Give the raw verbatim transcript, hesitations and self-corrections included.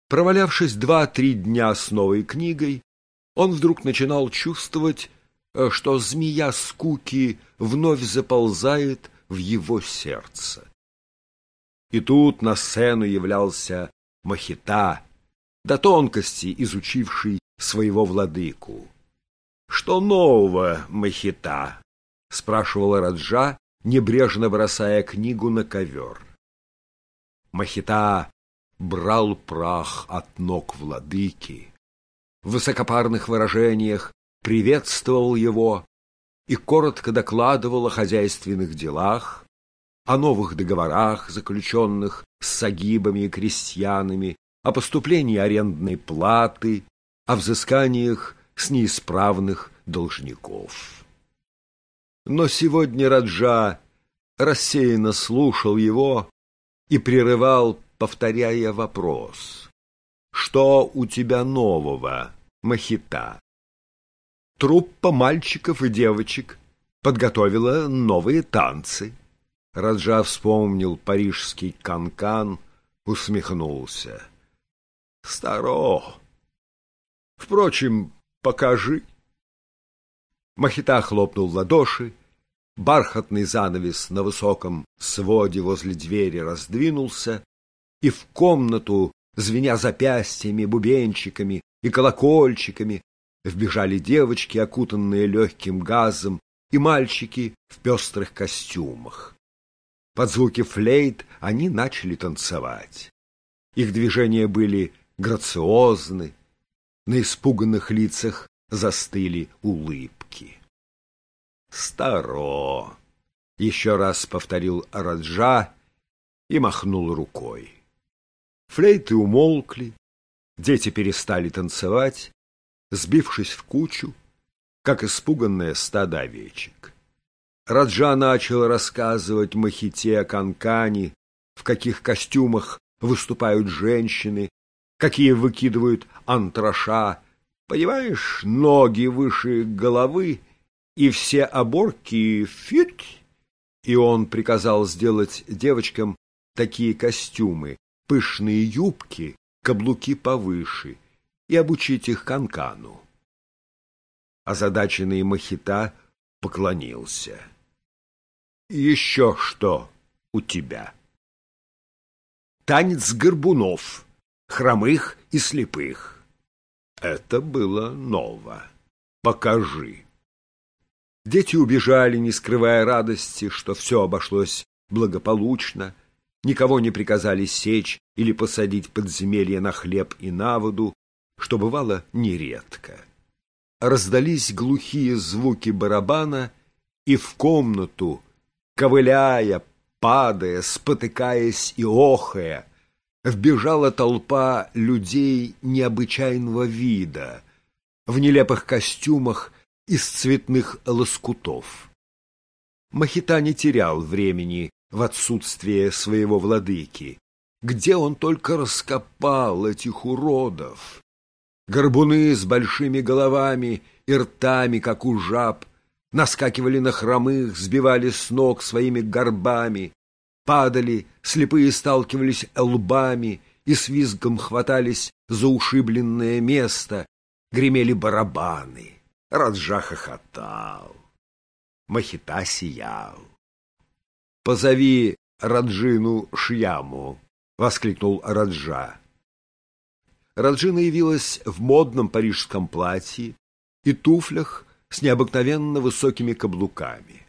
Провалявшись два-три дня с новой книгой, он вдруг начинал чувствовать, что змея скуки вновь заползает в его сердце. И тут на сцену являлся Мохито, до тонкости изучивший своего владыку. — Что нового, Мохито? — спрашивала Раджа, небрежно бросая книгу на ковер. Мохито брал прах от ног владыки, в высокопарных выражениях приветствовал его и коротко докладывал о хозяйственных делах, о новых договорах, заключенных с сагибами и крестьянами, о поступлении арендной платы, о взысканиях с неисправных должников. Но сегодня Раджа рассеянно слушал его и прерывал, повторяя вопрос: «Что у тебя нового, Мохито?» Труппа мальчиков и девочек подготовила новые танцы. Раджа вспомнил парижский канкан, усмехнулся. Старо. Впрочем, покажи. Мохито хлопнул в ладоши, бархатный занавес на высоком своде возле двери раздвинулся, и в комнату, звеня запястьями, бубенчиками и колокольчиками, вбежали девочки, окутанные легким газом, и мальчики в пестрых костюмах. Под звуки флейт они начали танцевать. Их движения были грациозны, на испуганных лицах застыли улыбки. «Старо!» — еще раз повторил Раджа и махнул рукой. Флейты умолкли, дети перестали танцевать, сбившись в кучу, как испуганное стадо овечек. Раджа начал рассказывать Мохите о канкане, в каких костюмах выступают женщины, какие выкидывают антраша, понимаешь, ноги выше головы, и все оборки фит. И он приказал сделать девочкам такие костюмы, пышные юбки, каблуки повыше, и обучить их канкану. Озадаченный Мохито поклонился. «Еще что у тебя?» «Танец горбунов, хромых и слепых». Это было ново. Покажи. Дети убежали, не скрывая радости, что все обошлось благополучно, никого не приказали сечь или посадить подземелье на хлеб и на воду, что бывало нередко. Раздались глухие звуки барабана, и в комнату, ковыляя, падая, спотыкаясь и охая, вбежала толпа людей необычайного вида, в нелепых костюмах из цветных лоскутов. Мохито не терял времени в отсутствие своего владыки. Где он только раскопал этих уродов? Горбуны с большими головами и ртами, как у жаб, наскакивали на хромых, сбивали с ног своими горбами, падали, слепые сталкивались лбами и с визгом хватались за ушибленное место, гремели барабаны. Раджа хохотал. Мохито сиял. «Позови Раджину Шьяму!» — воскликнул Раджа. Раджина явилась в модном парижском платье и туфлях с необыкновенно высокими каблуками.